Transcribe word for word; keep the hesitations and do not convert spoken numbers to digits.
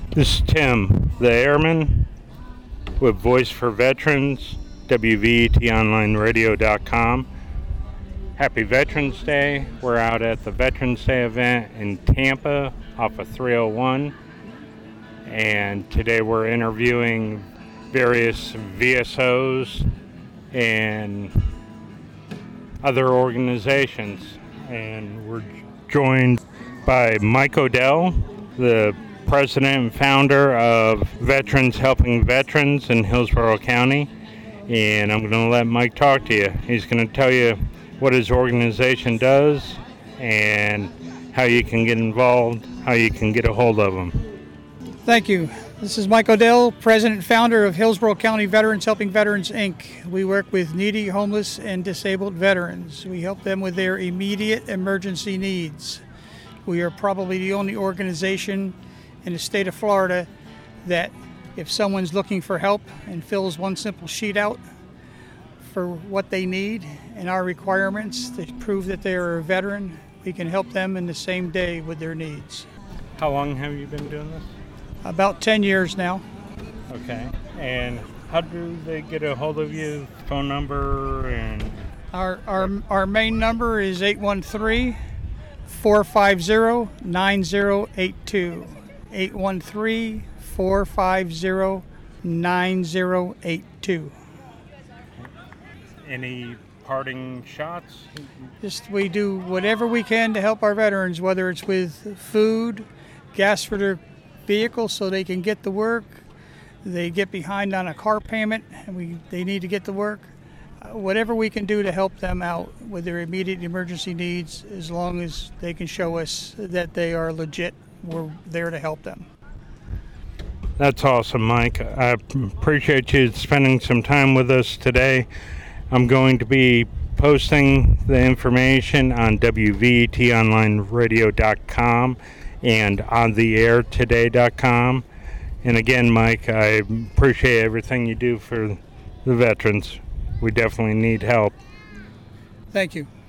This is Tim, the airman, with Voice for Veterans, W V E T online radio dot com. Happy Veterans Day. We're out at the Veterans Day event in Tampa off of three oh one. And today we're interviewing various V S Os and other organizations. And we're joined by Mike Odell, the president and founder of Veterans Helping Veterans in Hillsborough County. And I'm going to let Mike talk to you. He's going to tell you what his organization does and how you can get involved, how you can get a hold of them. Thank you. This is Mike Odell, president and founder of Hillsborough County Veterans Helping Veterans, Incorporated. We work with needy, homeless, and disabled veterans. We help them with their immediate emergency needs. We are probably the only organization in the state of Florida that if someone's looking for help and fills one simple sheet out for what they need and our requirements to prove that they are a veteran, we can help them in the same day with their needs. How long have you been doing this? About ten years now. Okay. And how do they get a hold of you? Phone number and... Our our, our main number is eight one three, four five zero, nine zero eight two. eight one three, four five zero, nine zero eight two. Any parting shots? Just we do whatever we can to help our veterans, whether it's with food, gas for their vehicle so they can get to work, they get behind on a car payment and we they need to get to work. Uh, whatever we can do to help them out with their immediate emergency needs, as long as they can show us that they are legit, we're there to help them. That's awesome, Mike. I appreciate you spending some time with us today. I'm going to be posting the information on W V E T online radio dot com and on the air today dot com. And again, Mike, I appreciate everything you do for the veterans. We definitely need help. Thank you.